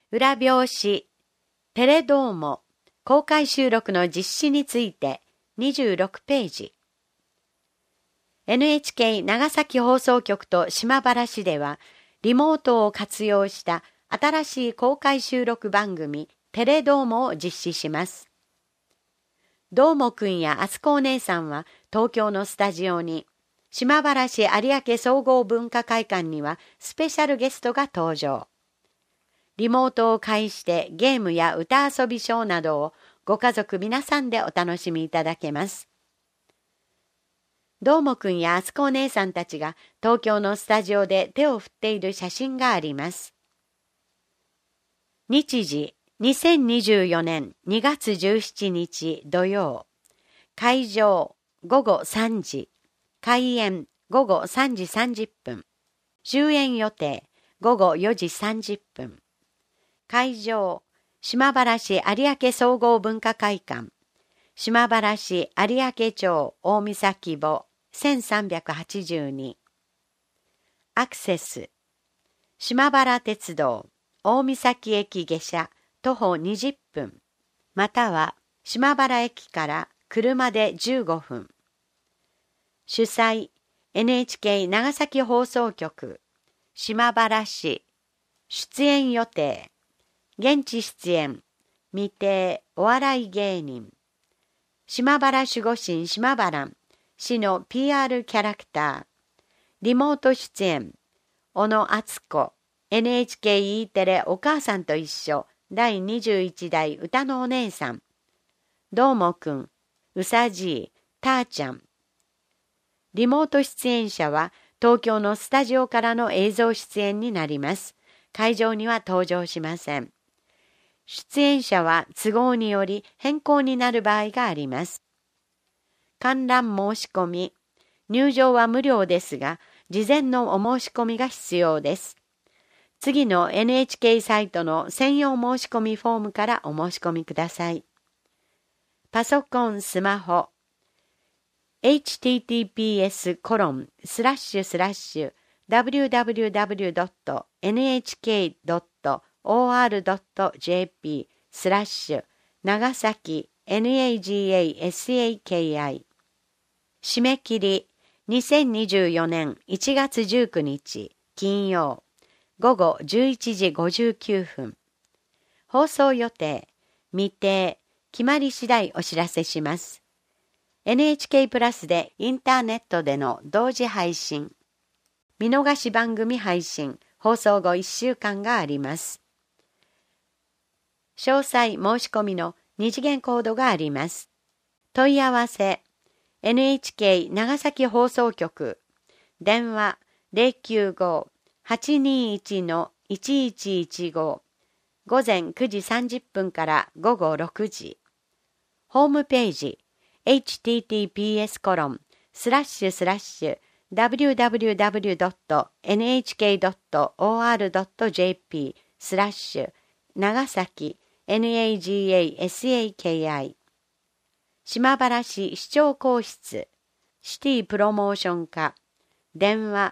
裏表紙、テレドーモ、公開収録の実施について26ページ。NHK 長崎放送局と島原市では、リモートを活用した新しい公開収録番組、テレドーモを実施します。どーもくんやあつこお姉さんは東京のスタジオに、島原市有明総合文化会館にはスペシャルゲストが登場。リモートを介してゲームや歌遊びショーなどをご家族皆さんでお楽しみいただけます。どーもくんやあつこお姉さんたちが東京のスタジオで手を振っている写真があります。日時2024年2月17日土曜。会場午後3時。開演午後3時30分。終演予定午後4時30分。会場島原市有明総合文化会館。島原市有明町大岬墓1382。アクセス島原鉄道大岬駅下車徒歩20分または島原駅から車で15分。主催 NHK 長崎放送局島原市。出演予定現地出演未定お笑い芸人島原守護神島原市の PR キャラクター。リモート出演小野敦子 NHKE テレお母さんと一緒第21代歌のお姉さん。どーもくんうさじいたーちゃん。リモート出演者は東京のスタジオからの映像出演になります。会場には登場しません。出演者は都合により変更になる場合があります。観覧申し込み。入場は無料ですが、事前のお申し込みが必要です。次の NHK サイトの専用申し込みフォームからお申し込みください。パソコン、スマホ。https://www.nhk.or.jp/ 長崎 NAGASAKI 締め切り2024年1月19日金曜午後11時59分。放送予定未定決まり次第お知らせします。NHK プラスでインターネットでの同時配信。見逃し番組配信、放送後1週間があります。詳細申し込みの二次元コードがあります。問い合わせ、NHK 長崎放送局、電話095-821-1115、午前9時30分から午後6時。ホームページ、https://www.nhk.or.jp/ 長崎 NAGASAKI 島原市市長公室シティプロモーション課電話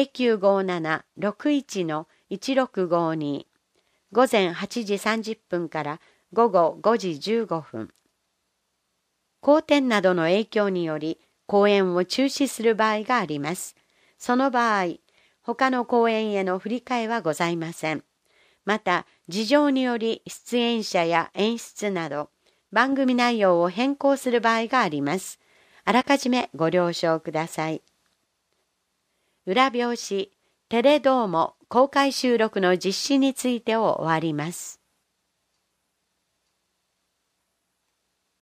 0957-61-1652午前8時30分から午後5時15分。荒天などの影響により公演を中止する場合があります。その場合、他の公演への振り替えはございません。また、事情により出演者や演出など番組内容を変更する場合があります。あらかじめご了承ください。裏表紙、テレドーモ公開収録の実施についてを終わります。